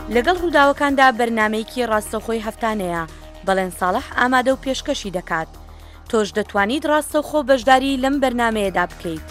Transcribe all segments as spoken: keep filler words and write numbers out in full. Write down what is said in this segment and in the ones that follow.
لەگەڵ ڕووداوەکاندا بەرنامەیەکی ڕاستەوخۆی هەفتانەیە بەڵێن ساڵح ئامادە و پێشکەشی دەکات. تۆش دەتوانیت ڕاستەوخۆ بەشداری لەم بەرنامەیەدا بکەیت.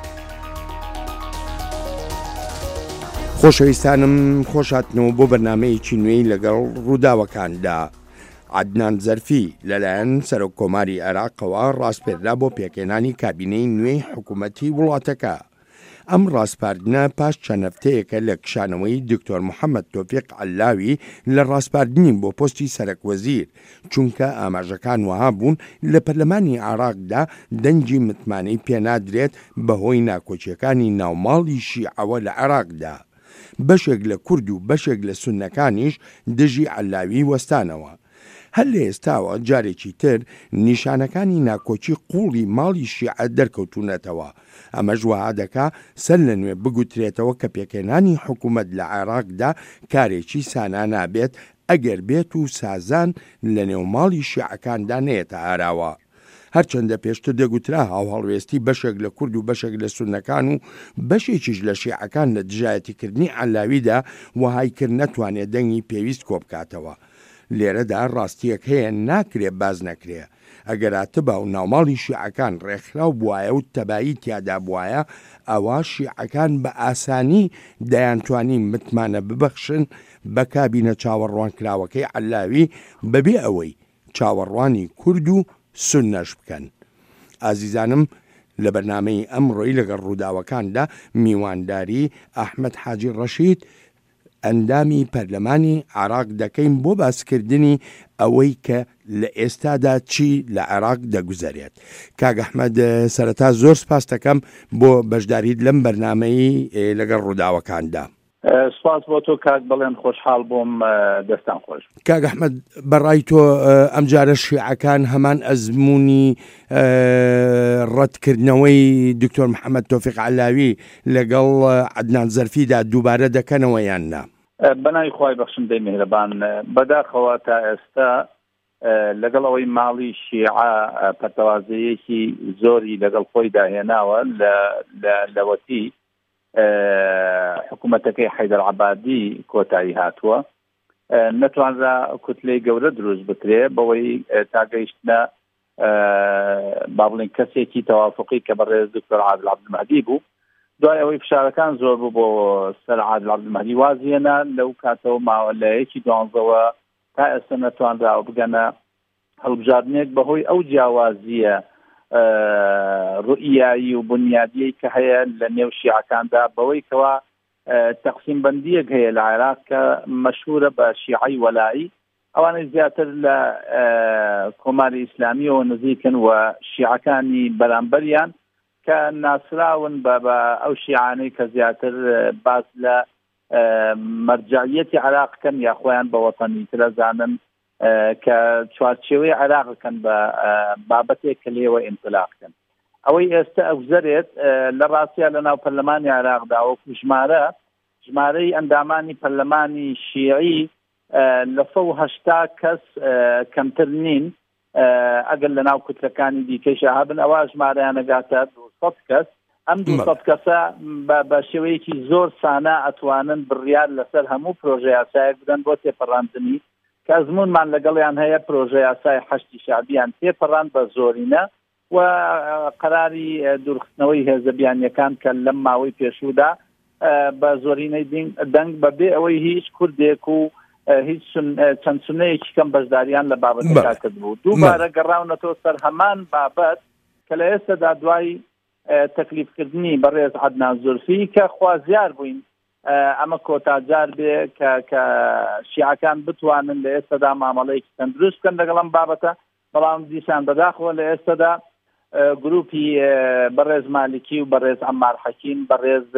خۆشەویستانم خۆشهاتنەوە بۆ بەرنامەیەکی نوێی لەگەڵ ڕووداوەکاندا. عەدنان زەرفی لەلایەن سەرۆک کۆماری عێراقەوە ڕاستپێردا بۆ پێکهێنانی کابینەی نوێی حکوومەتی وڵاتەکە. ئەم ڕاستپاردنە پاش چەند هەفتەیەکە لە کشانەوەی دکتۆر محەممەد تۆفیق عەلاوی لە ڕاستپاردنی بۆ پۆستی سەرۆکوەزیر، چونکە ئاماژەکان وەها بوون لە پەرلەمانی عێراقدا دەنگی متمانەی پێنادرێت بەهۆی ناکۆچیەکانی ناوماڵی شیعەوە لە عێراقدا. بەشێک لە کورد و بەشێک لە سوننەکانیش دژی عەلاوی وەستانەوە. هەر لە ئێستاوە جارێکی تر نیشانەکانی ناکۆچی قوڵی ماڵی شیعە دەرکەوتونەتەوە. ئەمەش وەها دەکا سەر لە نوێ بگوترێتەوە کە پێکهێنانی حکوومەت لە عێراقدا کارێکی سانا نابێت ئەگەر بێت و سازان لە نێوماڵی شیعەکاندا نێتە ئاراوە. هەرچەندە پێشتر دەگوترا هاوهەڵوێستی بەشێک لە کورد و بەشێک لە سوننەکان و بەشێکیش لە شیعەکان لە دژایەتیکردنی عەلاویدا وەهای کرد نەتوانێت دەنگی پێویست کۆبکاتەوە. لێرەدا ڕاستیەک هەیە ناکرێ باز نەکرێ. ئەگەر ئاتبا و ناوماڵی شیعەکان ڕێکخراو بوایە و تەبایی تیادا بوایە، ئەوە شیعەکان بە ئاسانی دەیانتوانی متمانە ببەخشن بە کابینە چاوەڕوانکراوەکەی عەلاوی بەبێ ئەوەی چاوەڕوانی کورد و سوننەش بکەن. ئازیزانم، لە بەرنامەی ئەمڕۆی لەگەڵ ڕووداوەکاندا میوانداری ئەحمەد حاجی ڕەشید ئەندامی پەرلەمانی عێراق دەکەین بۆ باسکردنی ئەوەی کە لە ئێستادا چی لە عێراق دەگوزارێت. کاک ئەحمەد، سەرەتا زۆر سپاس دەکەم بۆ بەشداریت لەم بەرنامەی لەگەڵ ڕووداوەکاندا. سپاس بۆ تۆ کاک، بەڵێن خۆشحاڵ بۆم، دەستان خۆش. کاک ئەحمەد، بەڕای تۆ ئەمجارە شیعەکان هەمان ئەزمموی ڕەتکردنەوەی دکتۆر محەممەد تۆفیق عەلاوی لەگەڵ عەدنان زەرفیدا دووبارە دەکەنەوە یان نا؟ بەناوی خوای بەخشندەی میهرەبان، بەداخەوە تا ئێستا لەگەڵ ئەوەی ماڵی شیعە پەتەوازەیەکی زۆری لەگەڵ خۆی داهێناوە لەوەتی حکوومەتەکەی حەیدەر عەبادی کۆتایی هاتووە، نەتوانرا کوتلەی گەورە دروست بکرێ بەوەی تاگەیشتنە با بڵێن کەسێکی تەوافقی کە بەڕێز دکتۆر عادل عەبدولمەهدی بوو. دوای ئەوەی فشارەکان زۆر بوو بۆ سەر عادل عەبدولمەهدی وازیێنا لەو کاتەوە ماوەلایەکی دوانزەوە تا ئێستا نەتوانراوە بگەنە هەڵبژاردنێک بەهۆی ئەو جیاوازیە ڕوئیایی و بنیادیەی کە هەیە لە نێو شیعەکاندا بەوەی کەوا تەقسیم بەندیەک هەیە لە عێراق کە مەشهورە بە شیعەی وەلایی، ئەوانەی زیاتر لە کۆماری ئیسلامیەوە نزیکن و شیعەکانی بەرامبەریان کە ناسراون بە ئەو شیعانەی کە زیاتر باز لە مەرجعیەتی عێراقکەن یا خۆیان بە وەتەنیترە زانن کە چوارچێوەی عێراقەکەن بە بابەتێک کە لێوە ئینطلاقکەن. ئەوەی ئێستا ئەوزەرێت لە ڕاستیە لە ناو پەرلەمانی عێراقدا وەکو ژمارە ژمارەی ئەندامانی پەرلەمانی شیعی لە سەد و هەشتا کەس کەمتر نین، ئەگەر لە ناو کوتلەکانی دیکەیش هەبن ئەوە ژمارەیان ئەگاتە دووسەد کەس. ئەم دووسەد کەسە بە شێوەیەکی زۆر سانە ئەتوانن بڕیار لەسەر هەموو پرۆژە یاسایەک بدەن بۆ تێپەڕاندنی کە ئەزمونمان لەگەڵیان هەیە پرۆژە یاسای حەشتی شعبیان تێپەڕاند بە زۆرینە و قەراری دوورخستنەوەی هێزە بیانیەکان کە لەم ماوەی پێشوودا بە زۆرینەی دەنگ بەبێ ئەوەی هیچ کوردێک و هیچ چەند سونەیەکی کەم بەشداریان لە بابەتەکە کرد بوو. دووبارە گەڕاونەتەوە سەر هەمان بابەت کە لە ئێستادا دوای تەکلیفکردنی بەڕێز عەدنان زەرفی کە خوازیار بووین ئەمە کۆتاجار بێ کە شیعەکان بتوانن لە ئێستادا مامەڵەیەکی تەندروست بکەن لەگەڵ ئەم بابەتە، بەڵام دیسان بەداخەوە لە ئێستادا گروپی بەڕێز مالکی و بەڕێز عەمار حەکیم، بەڕێز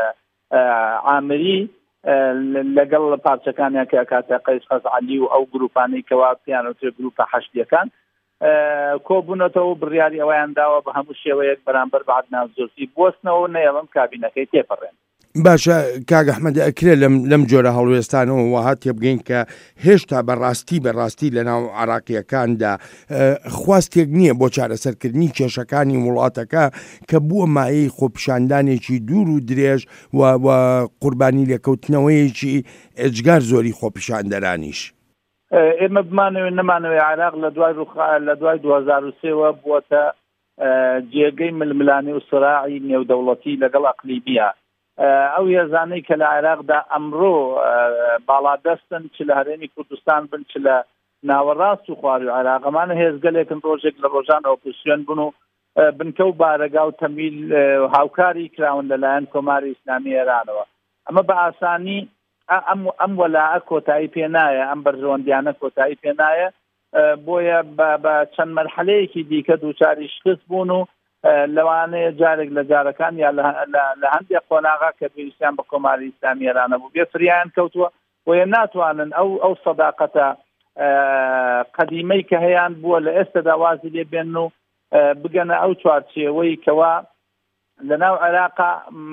عامری لەگەڵ پارچەکانیان کە کاتە قەیس خەزعەلی و ئەو گروپانەی کەوا پیانەوترێ گروپە حەشتیەکان کۆبوونەتەوە بڕیاری ئەوەیان داوە بە هەموو شێوەیەک بەرامبەر بە عەدنان زەرفی بوەستنەوە نەیەڵم کابینەکەی تێپەڕێن. باشە کاک ئەحمەد ئەکرێ لەم لەم جۆرە هەڵوێستانەوە وەها تێبگەین کە هێشتا بەڕاستی بەڕاستی لە ناو عراقیەکاندا خواستێک نییە بۆ چارەسەرکردنی کێشەکانی وڵاتەکە کە بووە مایەی خۆپیشاندانێکی دوور و درێژ و قوربانی لێکەوتنەوەیەکی ئێجگار زۆری خۆپیشاندەرانیش. ئێمە بمانەوێت نەمانەوەی عراق لە دوای لە دوای دو هەزار و سێوە بووەتە جێگەی ململانی و سراعی نێودەوڵەتی لەگەڵ ئەقلیمیە. ئەو هێزانەی کە لە عێراقدا ئەمڕۆ باڵادەستن چ لە هەرێمی کوردستان بن چ لە ناوەڕاست و خواروی عێراقەمانە هێزگەلێکن ڕۆژێک لە ڕۆژان ئۆپۆزیسیۆن بن و بنکە و بارەگا و تەمیل هاوکاری کراون لەلایەن کۆماری ئیسلامی ئێرانەوە. ئەمە بە ئاسانی ئەم وەلاعە کۆتایی پێ نایە، ئەم بەرژەوەندیانە کۆتایی پێ نایە، بۆیە بە چەند مەرحەلەیەکی دیکە دووچاری شکست بوون و لەوانەیە جارێک لە جارەکان یا لە هەندێک قۆناغا کە پێویستیان بە کۆماری ئیسلامی ئێرانە بوو بێ فریان کەوتووە وە ناتوانن ئەو ئەو سەداقەتە قەدیمەی کە هەیەیان بووە لە ئێستادا وازی لێ بێن و بگەنە ئەو چوارچێوەی کەوا لە ناو عێراقا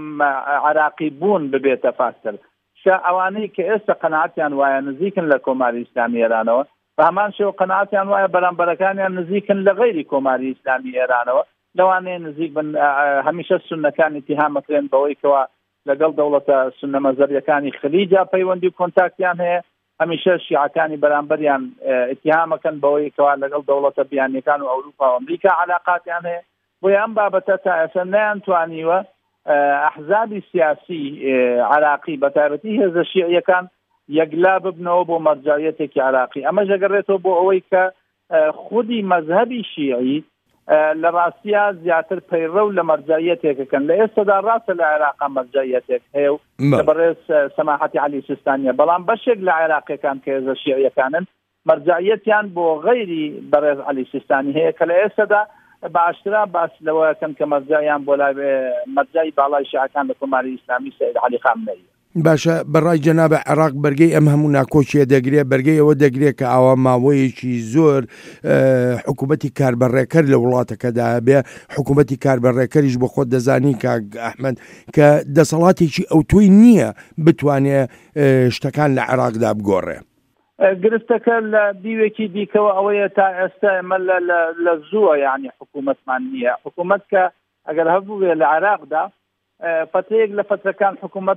عراقی بوون ببێتە فاکتەر. شا ئەوانەی کە ئێستا قەناعەتیان وایە نزیکن لە کۆماری ئیسلامی ئێرانەوە بە هەمان شێوە قەناعەتیان وایە بەرامبەرەکانیان نزیکن لە غەیری کۆماری ئیسلامی ئێرانەوە، لەوانەیە نزیک بن هەمیشە سونەکان اتهامەکرێن بەوەی کەوا لەگەڵ دەوڵەتە سونە مەزەریەکانی خلیجا پەیوەندی و کۆنتاکتیان هەیە، هەمیشە شیعەکانی بەرامبەریان اتهامەکەن بەوەی کەوا لەگەڵ دەوڵەتە بیانیەکان و ئەوروپا و ئەمریکا علاقاتیان هەیە. بۆیە ئەم بابەتە تا ئێستا نەیانتوانیوە ئەحزابی سیاسی عراقی بەتایبەتی هێزە شیعیەکان یەکلا ببنەوە بۆ مەرجعیەتێکی عراقی. ئەمە ژەگەڕێتەوە بۆ ئەوەی کە خودی مەذهبی شیعی لە ڕاستیە زیاتر پەیڕە و لە مەرجعیەتێکەکەن. لە ئێستادا ڕاستە لە عێراقا مەرجعیەتێک هەیە و بەڕێز سەماحەتی عەلی سیستانیە، بەڵام بەشێک لە عێراقیەکان کە هێزە شیعیەکانن مەرجعیەتیان بۆ غەیری بەڕێز عەلی سیستانی هەیە کە لە ئێستادا باشترا باس لەوەکەن کە مەرجعیان بۆ لای مەرجعی باڵای شیعەکان لە کۆماری ئیسلامی سەید عەلی خامنەیی. باشە بەڕای جەنابە عێراق بەرگەی ئەم هەموو ناکۆچیە دەگرێت، بەرگەی ئەوە دەگرێت کە ئاوا ماوەیەکی زۆر حکوومەتی کاربەڕێکەر لە وڵاتەکەدا بێ، حکوومەتی کاربەڕێکەریش بۆ خۆت دەزانی کاک ئەحمەد کە دەسەڵاتێکی ئەوتۆی نییە بتوانێت شتەکان لە عێراقدا بگۆڕێ. گرفتەکە لە دیوێکی دیکەوە ئەوەیە تا ئێستا ئێمە لە زووە یعنی حکوومەتمان نییە. حکوومەت کە ئەگەر هەبووێ لە عێراقدا فتەیەک لە فترەکان حکوومەت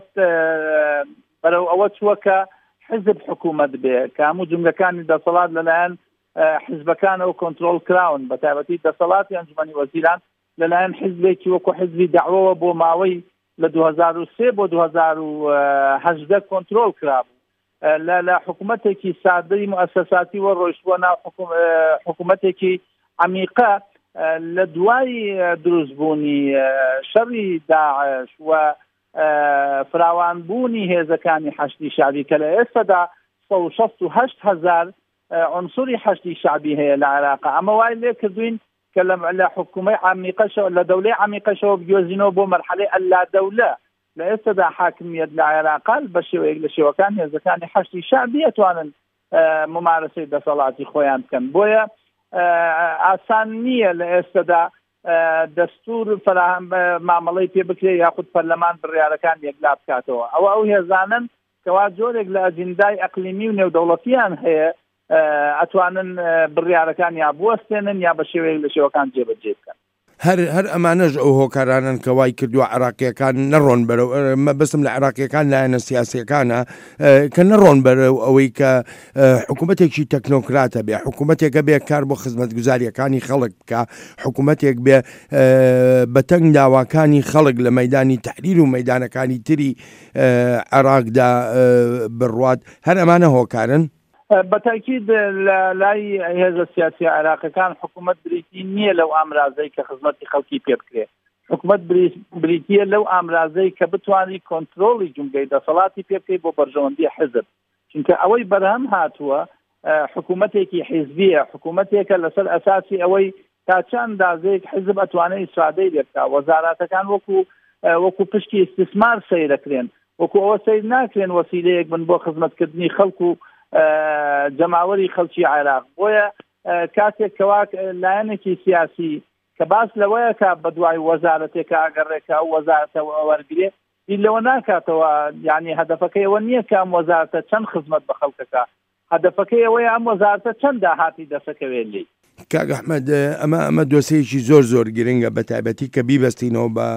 بەرەو ئەوە چووە کە حزب حکوومەت بێ کە هەموو جملەکانی دەسەڵات لەلایەن حزبەکانەوە کۆنترۆل کراون، بە تایبەتی دەسەڵاتی ئەنجومەنی وەزیران لەلایەن حزبێکی وەکو حزبی داعوەوە بۆ ماوەی لە دو هەزار و سێ بۆ دو هەزار و هەژدە کۆنترۆل کرابوو. لە حکوومەتێکی سادەی مؤسساتی وە ڕۆیشتووە ناو حکوومەتێکی عەمیقە لە دوای دروستبوونی شەڕی داعش و فراوانبوونی هێزەکانی حەشتی شعبی کە لە ئێستادا سەد و شەست و هەشت هەزار عنسوری حەشتی شعبی هەیە لە عێراقا. ئەمە وای لێ کردوین کە لە حکوومەی عەمیقەشەوە لە دەولەی عەمیقەشەوە بگوێزینەوە بۆ مەرحەلەی ئەللا دەولە. لە ئێستادا حاکمیت لە عێراقا بە شێوەیەک لە شێوەکان هێزەکانی حەشتی شعبی ئەتوانن ممارسەی دەسەڵاتی خۆیان بکەن. بۆیە ئاسان نییە لە ئێستادا دەستور فراهم مامەڵەی پێ بکرێت یاخود پەرلەمان بڕیارەکان یەکلا بکاتەوە. ئەوە ئەو هێزانن کەوا جۆرێک لە ئەجندای ئەقلیمی و نێودەوڵەتیان هەیە ئەتوانن بڕیارەکان یا بوەستێنن یا بە شێوەیەک لە شێوەکان جێبەجێ بکەن. هەر هەر ئەمانەش ئەو هۆکارانن کە وای کردووە عێراقیەکان نەڕۆن بەرەو بەسم لە عێراقیەکان لایەنە سیاسیەکانە کە نەڕۆن بەرەو ئەوەی کە حکوومەتێکی تەکنۆکراتە بێ، حکوومەتێکە بێ کار بۆ خزمەتگوزاریەکانی خەڵک بکە، حکوومەتێک بێ بەتەنگ داواکانی خەڵک لە مەیدانی تەحریر و مەیدانەکانی تری عێراقدا بڕوات. هەر ئەمانە هۆکارن. بەتاکید لای هێزە سیاسی عێراقیەکان حکوومەت بریتی نییە لەو ئامرازەی کە خزمەتی خەڵکی پێ بکرێ. حکوومەت بریتیە لەو ئامرازەی کە بتوانانی کۆنترۆڵی جومگەی دەسەڵاتی پێ بکەی بۆ بەرژەوەندی حزب، چونکە ئەوەی بەرهەم هاتووە حکوومەتێکی حیزبیە، حکوومەتێکە لەسەر ئەساسی ئەوەی تا چەند دازەیەک حزب ئەتوانێت ئیسرادەی لێ بکات، وەزارەتەکان وەکو وەکو پشتی استثمار سەیرەکرێن، وەکو ئەوە سەیر ناکرێن وەسیلەیەک بن بۆ خزمەتکردنی خەڵکو جەماوەری خەڵکی عێراق. بۆیە کاتێک کەوا لایەنێکی سیاسی کە باس لەوەیە کە بە دوای وەزارەتێکە ئەگەڕێکە ئەو وەزارەتە وەرگێ لەوە ناکاتەوە یعنی هەدەفەکەی ئەوە نییە کە ئەم وەزارەتە چەند خزمەت بە خەڵکەکە، هەدەفەکەی ئەوەیە ئەم وەزارەتە چەند داهاتی دەسەکەوێت لێ. کاک ئەحمەد ئەمە ئەمە دۆسەیەکی زۆر زۆر گرنگە بە تایبەتی کە بیبەستینەوە بە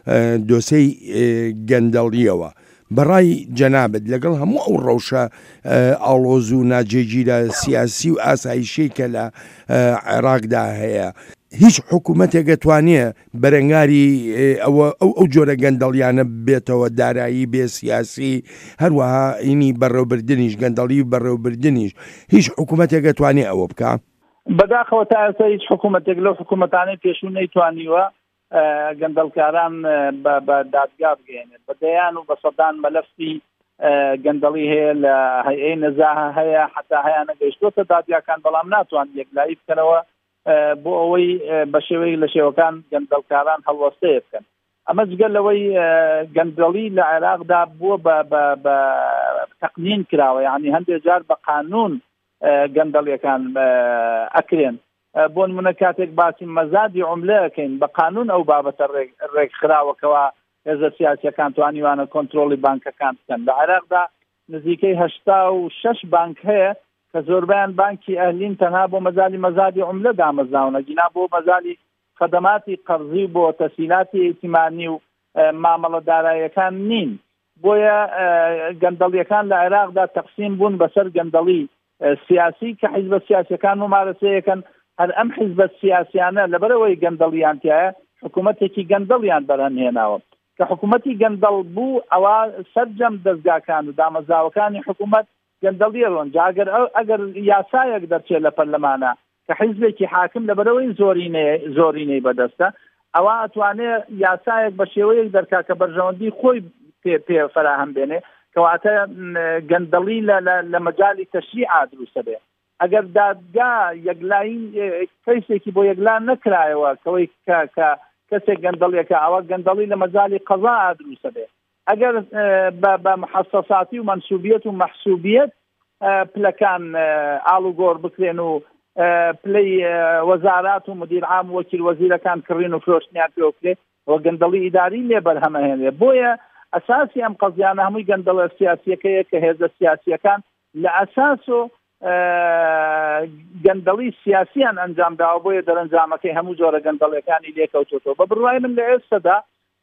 دۆسەی گەندەڵیەوە. بەڕای جەنابەت لەگەڵ هەموو ئەو ڕەوشە ئاڵۆز و ناجێگیرە سیاسی و ئاسایشەی کە لە عێراقدا هەیە، هیچ حکوومەتێک دەتوانێت بەرەنگاری ئەوە ئەو ئەو جۆرە گەندەڵیانە بێتەوە دارایی بێ سیاسی، هەروەها ئینی بەڕێوەبردنیش گەندەڵی بەڕێوەبردنیش هیچ حکوومەتێک دەتوانێت ئەوە بکە؟ بەداخەوە تا ئێستا هیچ حکوومەتێک لەو حکوومەتانەی پێشوو نەیتوانیوە گەندەڵکاران بە دادگا بگەێنێت. بەدەیان و بە سەدان مەلەفی گەندەڵی هەیە لە هەیئەی نەزاهە هەیە، حتا هەیە نەگەیشتۆتە دادگاکان، بەڵام ناتوان یەکلایی بکەنەوە بۆ ئەوەی بە شێوەی لە شێوەکان گەندەڵکاران هەڵوەستەیە بکەن. ئەمە جگەل لەوەی گەندەڵی لە عێراقدا بووە بە تەقنین کراوە، یعنی هەندێک جار بە قانون گەندەڵیەکان ئەکرێن. بۆ نمونە کاتێک باسی مەزادی عوملە ئەکەین بە قانون ئەو بابەتە ڕێکخراوەکەوە هێزە سیاسیەکان توانیوانە کۆنتترۆلی بانکەکان بکەن. لە عێراقدا نزیکەی هەشتا و شەش بانک هەیە کە زۆربیان بانکی ئەهلین تەنها بۆ مەزالی مەزادی عوملە دامەزراونە، گینا بۆ مەزالی خەدەماتی قەرزی بۆ تەسهیلاتی ئیتیمانی و مامەڵە داراییەکان نین. بۆیە گەندەڵیەکان لە عێراقدا تەقسیم بوون بەسەر گەندەڵی سیاسی کە حیزبە سیاسیەکان ممارەسەیەکەن. هەر ئەم حیزبە سیاسیانە لەبەرەوەی گەندەڵیان تایە حکوومەتێکی گەندەڵیان بەرهەمهێناوە، کە حکوومەتی گەندەڵ بوو ئەوە سەرجەم دەستگاکان و دامەزراوەکانی حکوومەت گەندەڵیە ڕۆن. جاگەر ئەگەر یاسایەک دەرچێت لە پەرلەمانە کە حیزبێکی حاکم لەبەرەوەی زۆرینەی بەدەستە، ئەوە ئەتوانێت یاسایەک بە شێوەیەک دەرکا کە بەرژەوەندی خۆی پێ فەراهەم بێنێ، کەواتە گەندەڵی لە مەجای تەشریع دروستە بێ. ئەگەر دادگا یەکلایی کەیسێکی بۆ یەکلا نەکرایەوە کەوەی کەسێک گەندەڵیەکە، ئەوە گەندەڵی لە مەجای قەزا دروستە بێ. ئەگەر بە محەسەساتی و منسوبیەت و مەحسوبیەت پلەکان ئاڵ و گۆڕ بکرێن و پلەی وەزارات و مدیر عام و وەکیل وەزیرەکان کڕین و فرۆشتنیان پێ بکرێت، ئەوە گەندەڵی ئیداری لێ بەرهەمەهێنێ. بۆیە ئەساسی ئەم قەزیانە هەمووی گەندەڵە سیاسیەکەیە کە هێزە سیاسیەکان لە ئەساس و گەندەڵی سیاسیان ئەنجام داوە، بۆیە دەرەنجامەکەی هەموو جۆرە گەندەڵیەکانی لێکەوتۆتەوە. بە بڕوای من لە ئێستادا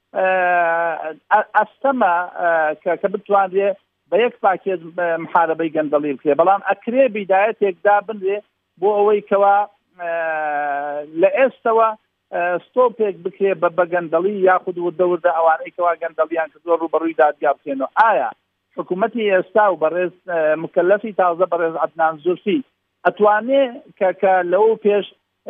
ئەستەمە کە بتوانێت بە یەک پاکێت محارەبەی گەندەڵی بکرێ، بەڵام ئەکرێ بیدایەتێکدا بنرێ بۆ ئەوەی کەوا لە ئێستەوە ستۆپێک بکرێ بە گەندەڵی یاخود و دەوردە ئەوانەی کەوا گەندەڵیان کردووە ڕوبەڕووی دادگا بکەنەوە. ئایا حکوومەتی ئێستا و بەڕێز مکەلەفی تازە بەڕێز عەدنان زولفی ئەتوانێ کە لەوە پێش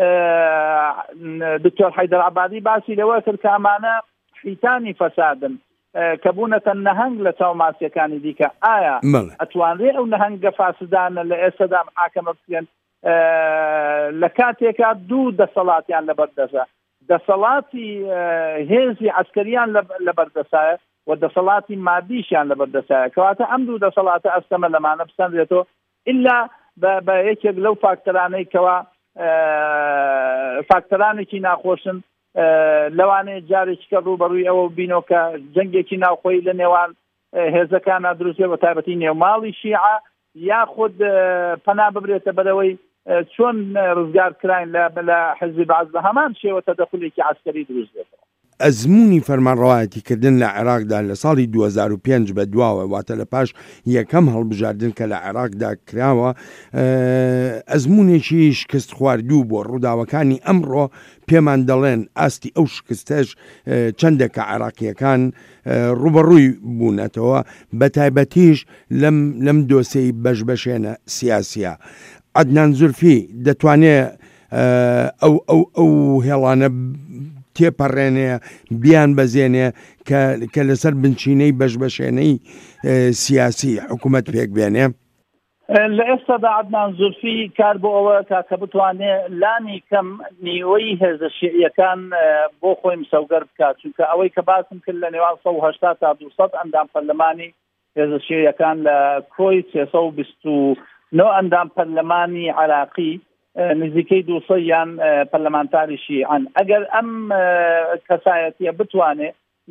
دکتۆر حەیدەر عەبادی باسی لەوە کرد کە ئەمانە حیتانی فەسادن کە بوونەتە نەهەنگ لە چاوماسیەکانی دیکە، ئایا ئەتوانرێ ئەو نەهەنگە فاسدانە لە ئێستادا محاکەمە بکرێن لە کاتێکا دوو دەسەڵاتیان لەبەردەسە، دەسەڵاتی هێزی عەسکەریان لەبەردەسایە و دەسەڵاتی مادیشیان لەبەردەسایە، کەواتە ئەم دوو دەسەڵاتە ئەستەمە لەمانە بسەندرێتەوە ئیلا بە یەکێک لەو فاکتەرانەی کەوا فاکتەرانێکی ناخۆشن لەوانەیە جارێکی کە ڕوبەڕووی ئەوە بینەوە کە جەنگێکی ناوخۆی لە نێوان هێزەکانە دروستێ بە تایبەتی نێوماڵی شیعە یاخود پەنا ببرێتە بەرەوەی چۆن ڕزگار کراین لە حزبی بەعەز بە هەمان شێوە تەدەخولێکی عەسکەری دروست بێتەوە. ئەزمموی فەرمانڕەوایەتیکردن لە عێراقدا لە ساڵی دوو هەزار و پێنج بە دواوە، واتە لە پاش یەکەم هەڵبژاردن کە لە عێراقدا کراوە، ئەزممونێکی شکست خواردوو بۆ ڕووداوەکانی ئەمڕۆ پێمان دەڵێن ئاستی ئەو شکستەش چەندێکە عێراقیەکان ڕوبەڕووی بوونەتەوە، بە تایبەتیش لەم دۆسەی بەشبەشێنە سیاسیە. عەدنان زولفی دەتوانێت ئەو ئەو ئەو هێڵانە تێپەڕێنێ بیان بەزێنێ کە لەسەر بنچینەی بەشبەشێنەی سیاسی حکوومەت پێک بێنێ؟ لە ئێستادا عەدنان زولفی کار بۆ ئەوە کە بتوانێت لانی کەم نیوەی هێزە شیعیەکان بۆ خۆی مسەوگەر بکات، چونکە ئەوەی کە باسم کرد لە نێوان سەد و هەشتا تا دووسەد ئەندام پەرلەمانی هێزە شیعیەکان لە کۆی سێسەد و بیست و نۆ ئەندام پەرلەمانی عێراقی نزیکەی دووسەیان پەرلەمانتاری شیعەن. ئەگەر ئەم کەسایەتیە بتوانێت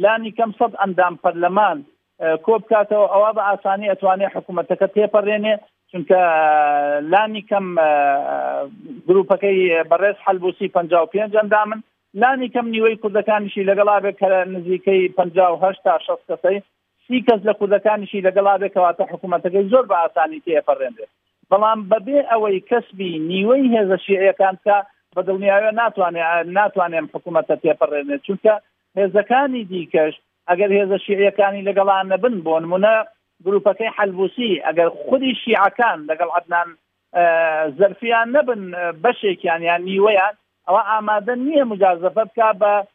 لانی کەم سەد ئەندام پەرلەمان کۆ بکاتەوە ئەوە بە ئاسانی ئەتوانێت حکوومەتەکە تێپەڕێنێ، چونکە لانی کەم گروپەکەی بەڕێز حەلبوسی پەنجا و پێنج ئەندامن، لانی کەم نیوەی کوردەکانیشی لەگەڵا بێت کە نزیکەی پەنجا و هەشت تا شەست کەسەی سی کەس لە کوردەکانیشی لەگەڵا بێت کەواتە حکوومەتەکەی زۆر بە ئاسانی تێپەڕێنێت. بەڵام بەبێ ئەوەی کەسبی نیوەی هێزە شیعیەکان کە بەدڵنیاوی ناتوانێت ناتوانێم حکوومەتە تێپەڕێنێت، چونکە هێزەکانی دیکەش ئەگەر هێزە شیعیەکانی لەگەڵان نەبن، بۆ نمونە گروپەکەی حەلبوسی ئەگەر خودی شیعەکان لەگەڵ عەدنان زەرفیان نەبن بەشێکیان یان نیوەیان، ئەوە ئامادە نییە مجازەفە بکا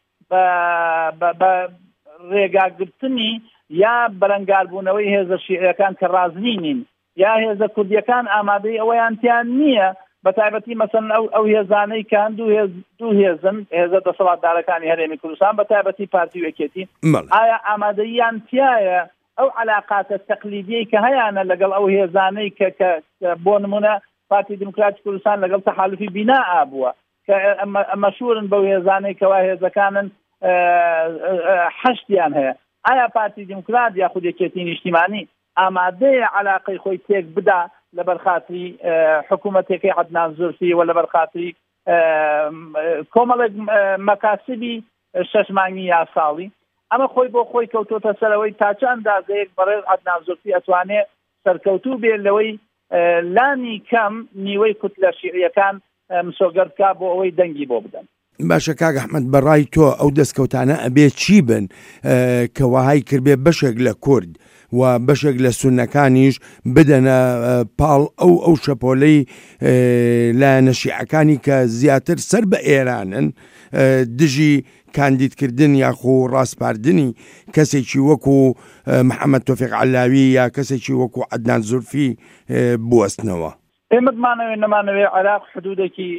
بە ڕێگاگرتنی یا بەرەنگاربوونەوەی هێزە شیعیەکان کە ڕازی نین، یا هێزە کوردیەکان ئامادەی ئەوەیان تیان نییە، بە تایبەتی مەسەن ئەو هێزانەی کە دوو هێزن، هێزە دەسەڵاتدارەکانی هەرێمی کوردستان بە تایبەتی پارتی وەکێتی، ئایا ئامادەییان تایە ئەو علاقاتە تەقلیدیەی کە هەیەە لەگەڵ ئەو هێزانەی کە بۆ نمونە پارتی دموکراتی کوردستان لەگەڵ تەحالوفی بینا ئابووە کە مەشهورن بەو هێزانەی کەوا هێزەکانن حەشتیان هەیە، ئایا پارتی دموکرات یا خودێکێتی نیشتیمانی ئامادەیە علاقەی خۆی تێک بدا لە بەرخاتری حکوومەتێکی عەدنان زورفی و لە بەرخاتری کۆمەڵێک مەکاسبی شەش مانگی یا ساڵی؟ ئەمە خۆی بۆ خۆی کەوتۆتە سەرەوەی تا چەند ئەندازەیەک بەڕێز عەدنان زورفی ئەتوانێت سەرکەوتوو بێت لەوەی لانی کەم نیوەی کوتلە شیعیەکان مسۆگەر بکا بۆ ئەوەی دەنگی بۆ بدەن. باشە کاک ئەحمەد، بەڕای تۆ ئەو دەستکەوتانە ئەبێ چی بن کە وەهای کردبێ بەشێک لە کورد و بەشێک لە سونەکانیش بدەنە پاڵ ئەو ئەو شەپۆلەی لایەنە شیعەکانی کە زیاتر سەر بە ئێرانن، دژی کاندیدکردن یاخۆ ڕاستپاردنی کەسێکی وەکو محەممەد تۆفیق عەلاوی یا کەسێکی وەکو عەدنان زورفی بوەستنەوە؟ ئێمە بمانەوێ نەمانەوێ عێراق حدودێکی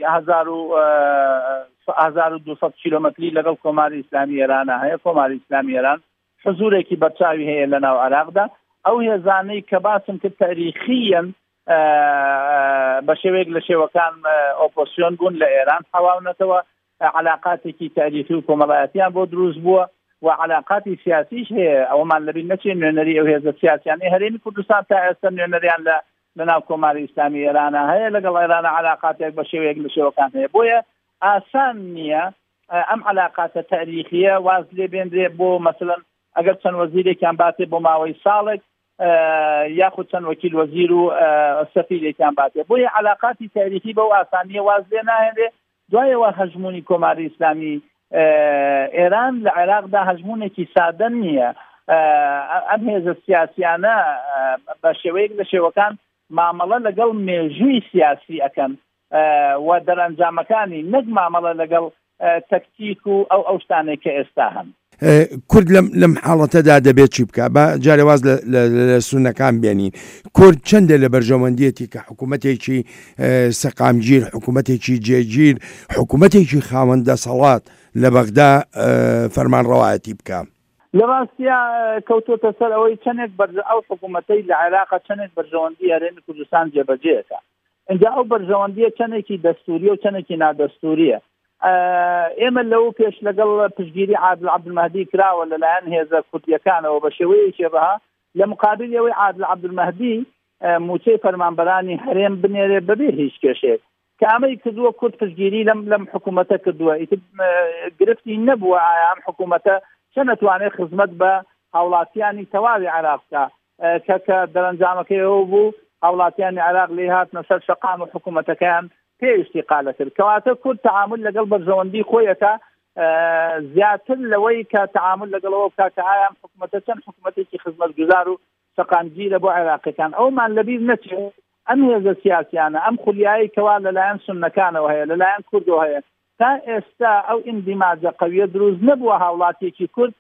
هەزار و دووسەد کیلۆمەتری لەگەڵ کۆماری ئیسلامی ئێرانە هەیە. کۆماری ئیسلامی ئێران حزورێکی بەرچاوی هەیە لە ناو عێراقدا. ئەو هێزانەی کە باسم کرد تاریخیەن بە شێوەیەک لە شێوەکان ئۆپۆسیۆن بوون لە ئێران، حواونەتەوە علاقاتێکی تاریخی و کۆمەڵایەتیان بۆ دروست بووە و علاقاتی سیاسیش هەیە. ئەوەمان لەبیر نەچێت نوێنەری ئەو هێزە سیاسیانەی هەرێمی کوردستان تا ئێستا نوێنەریان لە لەناو کۆماری ئیسلامی ئێرانە هەیە، لەگەڵ ئێرانە علاقاتێک بە شێوەیەک لە شێوەکان هەیە. بۆیە ئاسان نییە ئەم علاقاتە تاریخیە واز لێ بێنرێ بۆ مەسەلەن ئەگەر چەند وەزیرێکیان باتێ بۆ ماوەی ساڵێک یاخود چەند وەکیل وەزیر و سەفیرێکیان باتێ. بۆیە علاقاتی تاریخی بەو ئاسانیە واز لێ ناهێنرێ. دوایەوە هەژمونی کۆماری ئیسلامی ئێران لە عێراقدا هەژمونێکی سادە نییە. ئەم هێزە سیاسیانە بە شێوەیەک لە شێوەکان مامەڵە لەگەڵ مێژووی سیاسی ئەکەن و دەرەنجامەکانی نەک مامەڵە لەگەڵ تەکتیک و ئەو ئەو شتانێک کە ئێستا هەن. کورد لەم حاڵەتەدا دەبێت چی بکە؟ بە جارێواز لە سونەکان بێنین. کورد چەندە لە بەرژەوەندیەتی کە حکوومەتێکی سەقامگیر، حکوومەتێکی جێگیر، حکوومەتێکی خاوەندە سەڵات لە بەغدا فەرمانڕەوایەتی بکە؟ لە ڕاستیە کەوتۆتە سەر ئەوەی چەندێک ئەو حکوومەتەی لە عێراقا چەندێک بەرژەوەندی هەرێمی کوردستان جێبەجێەکە. اینجا ئەو بەرژەوەندیە چەندێکی دەستوریە و چەندێکی نادەستوریە. ئێمە لەو پێش لەگەڵ پشتگیری عادل عەبدولمەهدی کراوە لەلایەن هێزە کوردیەکانەوە بە شێوەیەکی ڕەها، لە مقابل ئەوەی عادل عەبدولمەهدی موچەی فەرمانبەرانی هەرێم بنێرێ بەبێ هیچ کێشێک کە ئەمەی کردووە کورد پشتگیری لەم لەم حکوومەتە کردووە. گرفتی نەبووە ئایا ئەم حکوومەتە چە نەتوانێت خزمەت بە هاوڵاتیانی تەواوی عێراقدا کە کە دەرەنجامەکەیەوە بوو هاوڵاتیانی عێراق لێ هاتنە سەر شەقام و حکوومەتەکەیان پێویستی قالە کرد. کەواتە کورد تەعامل لەگەڵ بەرژەوەندی خۆیەکە زیاتر لەوەی کە تەعامل لەگەڵەوە بکات کە ئایا ئەم حکوومەتە چەند حکوومەتێکی خزمەتگوزار و سەقامگیرە بۆ عێراقیەکان. ئەومان لەبیر نەچێت ئەم هێزە سیاسیانە ئەم خولیایی کەوا لەلایەن سونەکانەوە هەیە لەلایەن کوردەوە هەیە تا ئێستا ئەو ئیندیماجە قەویە دروست نەبووە هاوڵاتێکی کورد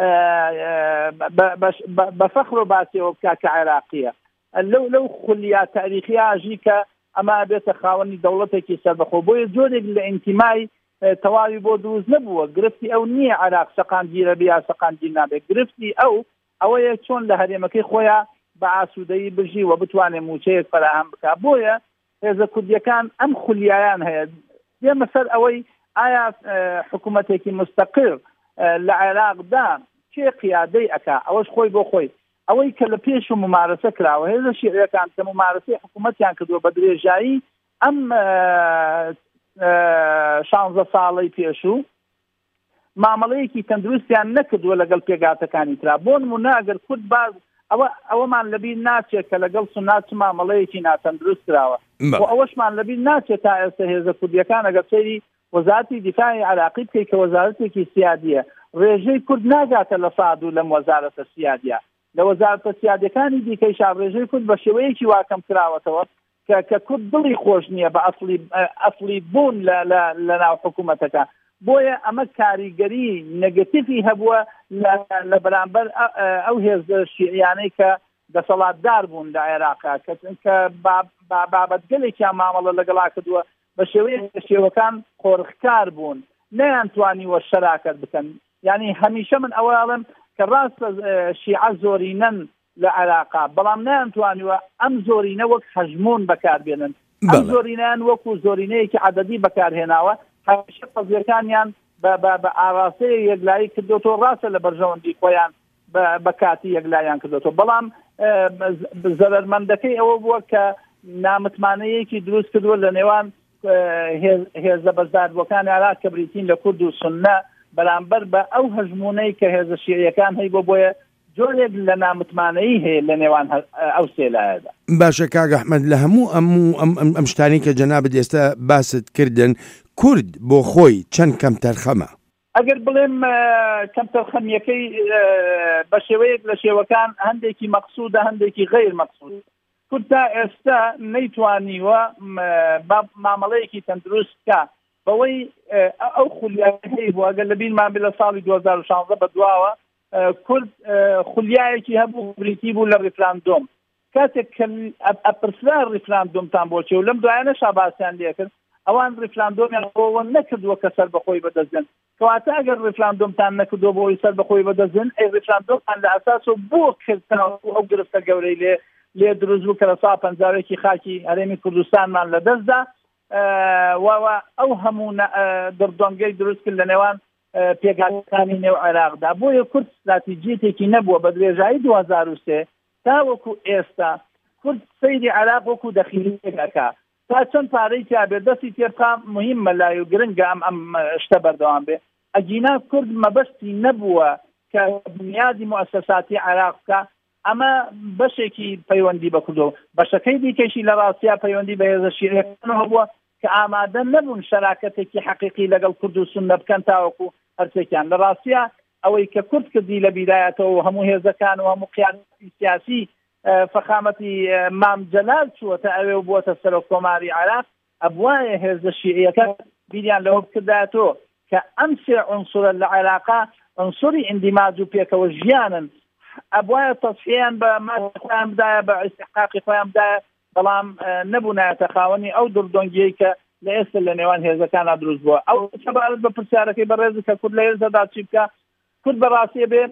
بە فەخر و باسیەوە بکات کە عێراقیە. لەو لەو خولیا تاریخی ئاژی کە ئەما بێتە خاوەنی دەوڵەتێکی سەربەخۆ. بۆیە جۆرێک لە ئینتیمای تەواوی بۆ دروست نەبووە. گرفتی ئەو نییە عێراق سەقامگیرە بێ یا سەقامگیر نابێت. گرفتی ئەو ئەوەیە چۆن لە هەرێمەکەی خۆیان بە ئاسوودەیی بژی و بتوانێت موچەیەک فەراهەم بکات. بۆیە هێزە کوردیەکان ئەم خولیایان هەیە. دێمە سەر ئەوەی ئایا حکوومەتێکی مستەقر لە عێراقدا کێ قیادەی ئەکا ئەوەش خۆی بۆ خۆی ئەوەی کە لە پێش و ممارەسە کراوە هێزە شیعیەکان کە ممارەسەی حکوومەتیان کردووە بە درێژایی ئەم شانزە ساڵەی پێشوو مامەڵەیەکی تەندروستیان نەکردووە لەگەڵ پێگاتەکانی ترا بۆ نمونە ئەگەر کورد باز ئەوە ئەوەمان لەبیر ناچێت کە لەگەڵ سونات مامەڵەیەکی ناتەندروست کراوە و ئەوەشمان لەبیر ناچێت تا ئێستا هێزە کوردیەکان ئەگەر سەیری وەزارەتی دیفاعی عراقی بکەیت کە وەزارەتێکی سیادیە ڕێژەی کورد ناگاتە لە ساد و لەم وەزارەتە سیادیە لە وەزارەتە سیادەکانی دیکەی شابڕێژەی کورد بە شێوەیەکی واکەم کراوەتەوە کە کورد دڵی خۆش نییە بە ئەسڵی بوون لە ناو حکوومەتەکە بۆیە ئەمە کاریگەری نەگەتیفی هەبووە لە بەرامبەر ئەو هێزە شیعیانەی کە دەسەڵاتدار بوون لە عێراقا کە بابەتگەلێکیان مامەڵە لەگەڵا کردووە بە شێوەیە شێوەکان خۆرخکار بوون نەیانتوانیوە شەراکەت بکەن یعنی هەمیشە من ئەوەڵم کە ڕاستە شیعە زۆرینەن لە عێراقا بەڵام نەیانتوانیوە ئەم زۆرینە وەک هەژمون بەکاربێنن ئەم زۆرینەیان وەکو زۆرینەیەکی عەدەدی بەکارهێناوە هەمیشە قەزیەکانیان بە ئاراستەیە یەکلایی کردوتەوە ڕاستە لە بەرژەوەندی خۆیان بە کاتی یەکلایان کردوتەوە بەڵام زەرمەندەکەی ئەوە بووە کە نامتمانەیەکی دروست کردووە لە نێوان هێزە بەزدادبووەکانی عێراق کە بریتین لە کورد و سوننە بەرامبەر بە ئەو هەژمونەی کە هێزە شیعیەکان هەی بۆ بۆیە جۆرێک لە نامتمانەیی هەیە لە نێوان ئەو سێلایەدا. باشە کاک ئەحمەد لە هەموو ئەموو ئەم شتانی کە جەنابەت ئێستا باست کردن کورد بۆ خۆی چەند کەم تەرخەمە؟ ئەگەر بڵێم کەم تەرخەمیەکەی بە شێوەیەک لە شێوەکان هەندێکی مەقسوودە هەندێکی غەیر مەقسوود کورد تا ئێستا نەیتوانیوە مامەڵەیەکی تەندروستکە بەوەی ئەو خولیایەتی بوو ئەگەر لەبیرمان بێ لە ساڵی دوو هەزار و شانزە بەدواوە کورد خولیایەکی هەبوو بریتی بوو لە ڕیفراندۆم کاتێک ئەپرسرا ڕیفراندۆمتان بۆچێ و لەم دوایانە شاباسیان لێ کرد ئەوان ڕیفراندۆمیان بۆەوە نەکردووە کە سەر بەخۆی بەدەستێن کەواتە ئەگەر ڕیفراندۆمتان نەکردووە بۆی سەر بەخۆی بەدەستێن ئەی ڕیفراندۆمان لە ئەساسەوە بۆ کردنەوە ئەو گرفتە گەورەی لێ لێ دروست بوو کە لە ساڵ پەنجاوێکی خاکی هەرێمی کوردستانمان لەدەستدا وەوە ئەو هەموو دڕدۆنگەی دروست کرد لە نێوان پێگاتەکانی نێو عێراقدا بۆیە کورد استراتیجیەتێکی نەبووە بە درێژایی دوو هەزار و سێ تا وەکو ئێستا کورد سەیری عێراق وەکو دەخیلەکە تا چەند پارەی تیا بێ دەستی تێبقا مهمە لای و گرنگە ئەم ئەم شتە بەردەوام بێ ئەگینا کورد مەبەستی نەبووە کە بنیادی مؤسساتی عێراق بکە ئەمە بەشێکی پەیوەندی بە کوردەوە بەشەکەی دیکەشی لە ڕاستیا پەیوەندی بە هێزە شیعیەکانەوە بووە کە ئامادە نەبوون شەراکەتێکی حەقیقی لەگەڵ کورد و سوننە بکەن تاوەکو هەرچێکیان لە ڕاستیا ئەوەی کە کورد کردی لە بیدایەتەوە هەموو هێزەکان و هەموو قیادەتی سیاسی فەخامەتی مام جەلال چووەتە ئەوێ و بووەتە سەرۆک کۆماری عێراق ئەبوایە هێزە شیعیەکە بیریان لەوە بکردایەتەوە کە ئەم سێ عنسورە لە عێراقا عنسوری ئیندیماج و پێکەوە ژیانن ئەبوایە تەصفیەیان بە ماسی خۆیان بدایە بە ئیستحقاقی خۆیان بدایە بەڵام نەبوونایەتە خاوەنی ئەو دڕدۆنگیەی کە لە ئێستا لە نێوان هێزەکانە دروست بووە ئەو سەبارەت بە پرسیارەکەی بەڕێز کە کورد لە هێزەدا چی بکە کورد بەڕاستیە بێ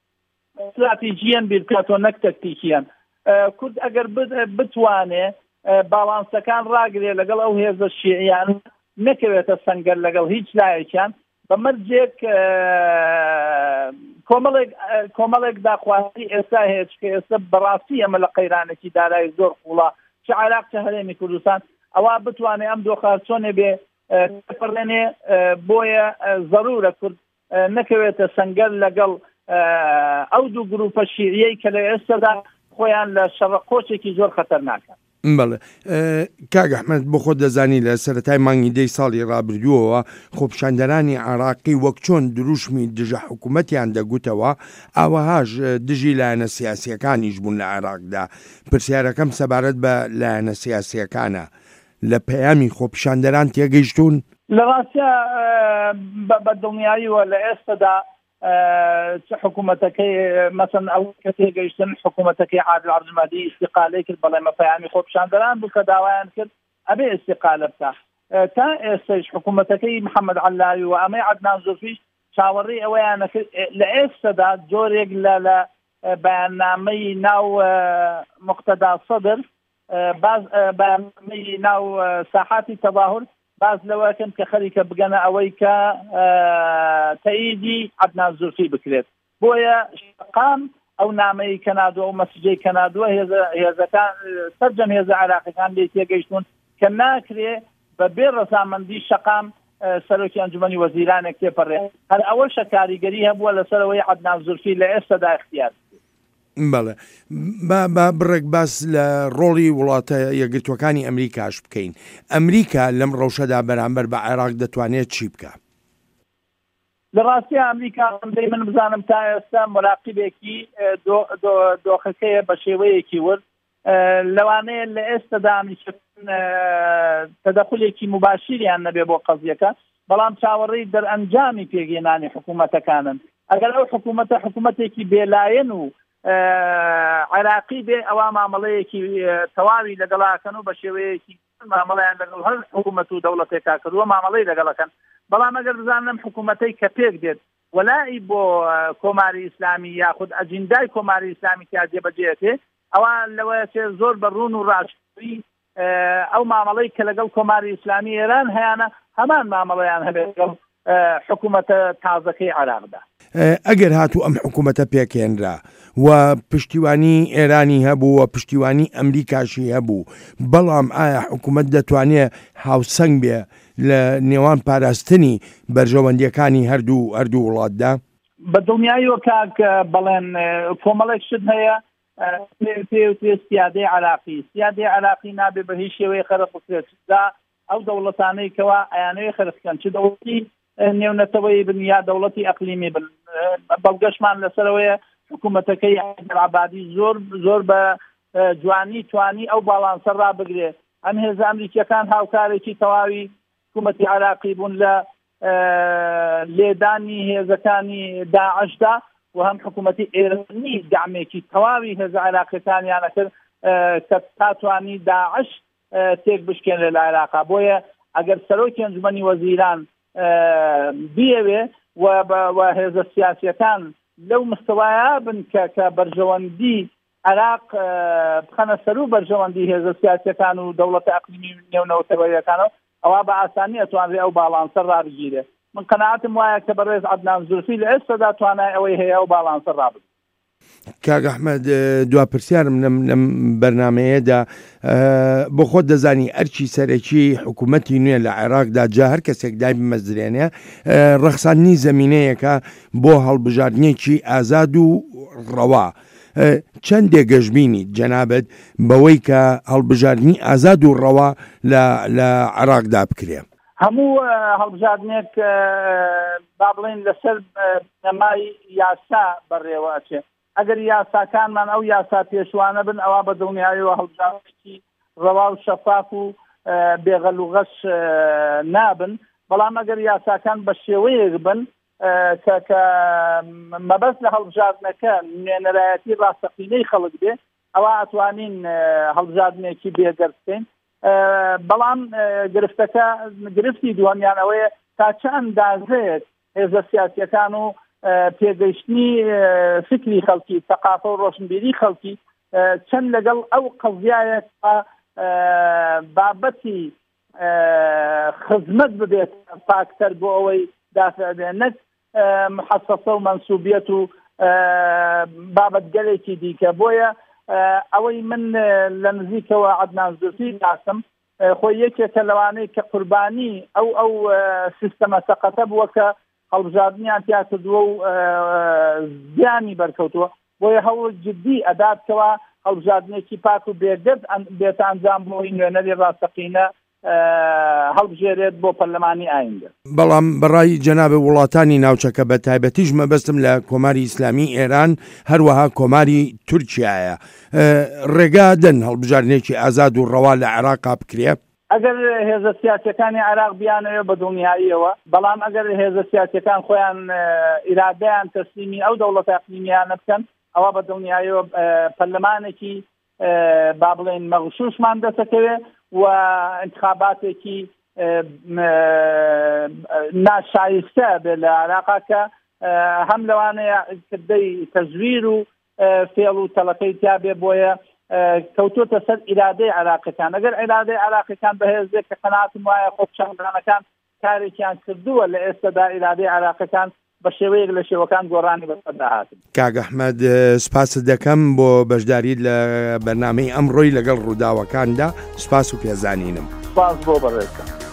استراتیژیەن بیر بکاتەوە نەک تەکتیکیان کورد ئەگەر بتوانێ باڵانسەکان ڕاگرێ لەگەڵ ئەو هێزە شیعیان نەکەوێتە سەنگەر لەگەڵ هیچ لایەکیان بەمەرجێک کۆمەڵێک کۆمەڵێک داخوازی ئێستا هەیە کە ئێستا بەڕاستی ئەمە لە قەیرانێکی دارایی زۆر قوڵە چ عێراق چ هەرێمی کوردستان ئەوە بتوانێت ئەم دۆخە چۆنێ بێ پڕێنێ بۆیە زەرورە کورد نەکەوێتە سەنگەر لەگەڵ ئەو دوو گروپە شیعیەی کە لە ئێستادا خۆیان لە شەڕەقۆچێکی زۆر خەتەرناکە. بەڵێ کاک ئەحمەد بۆ خۆت دەزانی لە سەرەتای مانگی دەی ساڵی ڕابردووەوە خۆپیشاندەرانی عێراقی وەک چۆن دروشمی دژە حکوومەتیان دەگوتەوە ئاوەهاش دژی لایەنە سیاسیەکانیش بوون لە عێراقدا پرسیارەکەم سەبارەت بە لایەنە سیاسیەکانە لە پەیامی خۆپیشاندەران تێگەیشتون؟ لە ڕاستە بە دڵنیاییوە لە ئێستادا حکوومەتەکەی مەسەن ئەو کە تێگەیشتن حکوومەتەکەی عادل عەبدولمەجید ئیستیقالەی کرد بەڵێ مەپەیامی خۆپیشاندەران بوو کە داوایان کرد ئەبێ ئیستیقالە بکە تا ئێستاش حکوومەتەکەی محەممەد عەلاوی و ئەمەی عەدنان زولفیش چاوەڕێی ئەوەیانە کرد لە ئێستادا جۆرێک لە لە بەیاننامەی ناو مقتەدا سەدر باز بەیاننامەی ناو ساحاتی تەظاهر باز لەوەکەن کە خەریکە بگەنە ئەوەی کە تەئیدی عەدنان زولفی بکرێت بۆیە شقام ئەو نامەی کەنادووە و مەسجەی کەنادووە هێزەکان سەرجەم هێزە عێراقیەکان لێ تێگەیشتون کە ناکرێ بە بێ ڕەزامەندی شقام سەرۆکی ئەنجومەنی وەزیرانێک تێپەڕێ هەر ئەوە شەکاریگەری هەبووە لەسەرەوەی عەدنان زولفی لە ئێستادا اختیار بەڵێ با بڕێک باس لە ڕۆڵی وڵاتە یەکگرتوەکانی ئەمریکاش بکەین. ئەمریکا لەم ڕەوشەدا بەرامبەر بە عێراق دەتوانێت چی بکە؟ لە ڕاستی ئەمریکا دەی من بزانم تا ئێستا مراقبێکی دۆخەکەیە بە شێوەیەکی ورد لەوانەیە لە ئێستادا ئەمریکەکان تەدەخولێکی مباشیریان نەبێ بۆ قەزیەکە، بەڵام چاوەڕێی دەرئەنجامی پێگەێنانی حکوومەتەکانن. ئەگەر ئەو حکوومەتە حکوومەتێکی بێلایەن و عێراقی بێ ئەوە مامەڵەیەکی تەواوی لەگەڵاکەن و بە شێوەیەکی مامەڵەیان لەگەڵ هەر حکوومەت و دەوڵەتێکا کردووە مامەڵەی لەگەڵەکەن. بەڵام ئەگەر بزانم حکوومەتەی کە پێک دێت وەلای بۆ کۆماری ئیسلامی یاخود ئەجیندای کۆماری ئیسلامی کا جێبەجێتێ ئەوە لەوەیە چێ زۆر بەڕوون و ڕاشتوی ئەو مامەڵەی کە لەگەڵ کۆماری ئیسلامی ئێران هەیەە هەمان مامەڵەیان هەبێت لەگەڵ حکوومەتە تازەکەی عێراقدا. ئەگەر هاتوو ئەم حکوومەتە پێکێنرا و پشتیوانی ئێرانی هەبوو و پشتیوانی ئەمریکاشی هەبوو، بەڵام ئایا حکوومەت دەتوانێت هاوسەنگ بێ لە نێوان پاراستنی بەرژەوەندیەکانی هەردوو هەردوو وڵاتدا؟ بە دڵنیاییەوە کاک بەڵێن کۆمەڵێک شت هەیە پێ سیادەی عراقی سیادەی عراقی نابێ بە هیچ شێوەیە خەرق بکرێتدا ئەو دەوڵەتانەی کەوا ئەیانەوەی خەرقکەن چ دەوڵەتی نێونەتەوەی بن یا دەوڵەتی ئەقلیمی بن. بەڵگەشمان لەسەرەوەیە حکوومەتەکەی عەبادی زۆر زۆر بە جوانی توانی ئەو باڵانسە ڕابگرێ. ئەم هێزە ئەمریکیەکان هاوکارێکی تەواوی حکوومەتی عراقی بوون لە لێدانی هێزەکانی داعشدا و هەم حکوومەتی ئێرانی دامێکی تەواوی هێزە عێراقیەکانیانە کرد کە تاتوانی داعش تێک بشکێنێ لە عێراقا. بۆیە ئەگەر سەرۆکی ئەنجومەنی وەزیران بیەوێ و هێزە سیاسیەکان لەو مستەوایە بن کە بەرژەوەندی عێراق بخەنە سەر و بەرژەوەندی هێزە سیاسیەکان و دەوڵەتە ئەقلیمی نێونەوەتەوەیەکانەوە ئەوە بە ئاسانی ئەتوانرێ ئەو باڵانسە ڕابگیرێ. من قەناعەتم وایە کە بەڕێز عەدنان زولفی لە ئێستادا توانای ئەوەی هەیە و باڵانسە ڕابگیرێ. کاک ئەحمەد دوا پرسیارم لەم بەرنامەیەدا بۆ خۆت دەزانی ئەرچی سەرەکی حکوومەتی نوێ لە عێراقدا جا هەر کەسێک دای بمەزرێنێ ڕەخساندنی زەمینەیەکە بۆ هەڵبژاردنێکی ئازاد و ڕەوا. چەندێک گەشببینی جەنابەت بەوەی کە هەڵبژاردننی ئازاد و ڕەوا لە عێراقدا بکرێ؟ هەموو هەڵبژاردنێک با بڵێن لەسەر نەمای یاسا بەڕێوەچێ. ئەگەر یاساکانمان ئەو یاسا پێشوانە بن ئەوە بە دڵنیاییەوە هەڵبژاردنێکی ڕەوا و شەفاف و بێغەل و غەش نابن. بەڵام ئەگەر یاساکان بە شێوەیەک بن کە مەبەست لە هەڵبژاردنەکە نوێنەرایەتی ڕاستەقینەی خەڵک بێ ئەوە ئەتوانین هەڵبژاردنێکی بێگەر بکەین. بەڵام گرفتەکە گرفتی دووەمیانەوەیە تا چ ئەندازەیەک هێزە سیاسیەکان و پێگەیشتنی فکری خەڵکی سەقافە و ڕۆشنبیری خەڵکی چەند لەگەڵ ئەو قەزیایە بابەتی خزمەت ببێت پاکتەر بۆ ئەوەی دافع بێت، نەک محەسەسە و مەنسوبیەت و بابەتگەلێکی دیکە. بۆیە ئەوەی من لە نزیکەوە عەدنان زولفی داسم خۆی یەکێکە لەوانەی کە قوربانی ئەو ئەو سیستەمە سەقەتە بووە کە هەڵبژاردنیان تیا کردووە و زیانی بەرکەوتووە. بۆیە هەوڵ جدی ئەداتکەوە هەڵبژاردنێکی پاک و بێگرد بێتە ئەنجام بۆی نوێنەری ڕاستەقینە هەڵبژێرێت بۆ پەرلەمانی ئایندە. بەڵام بەڕای جەنابە وڵاتانی ناوچەکە بە تایبەتیش مەبەستم لە کۆماری ئیسلامی ئێران هەروەها کۆماری تورکیایە ڕێگا دەن هەڵبژاردنێکی ئازاد و ڕەوا لە عێراقا بکرێ؟ ئەگەر هێزە سیاسیەکانی عێراق بیانەوێ بە دڵنیاییەوە، بەڵام ئەگەر هێزە سیاسیەکان خۆیان ئیرادەیان تەسلیمی ئەو دەوڵەتە ئەقلیمیانە بکەن ئەوە بە دڵنیاییەوە پەرلەمانێکی با بڵێن مەغشوشمان دەسەکەوێ و انتخاباتێکی ناشایستە بێ لە عێراقا کە هەم لەوانەیە کردەی تەزویر و فێڵ و تەڵەکەی تیا بێ. بۆیە کەوتۆتە سەر ئیرادەی عێراقیەکان. ئەگەر ئیرادەی عێراقیەکان بەهێز بێت کە قەناعەتم وایە خۆپیشاندانەکان کارێکیان کردووە لە ئێستادا ئیرادەی عێراقیەکان بە شێوەیەک لە شێوەکان گۆڕانی بەداهاتن. کاک ئەحمەد سپاس دەکەم بۆ بەشداریت لە بەرنامەی ئەمڕۆی لەگەڵ ڕووداوەکاندا. سپاس و پێزانینم. سپاس بۆ بەڕێزم.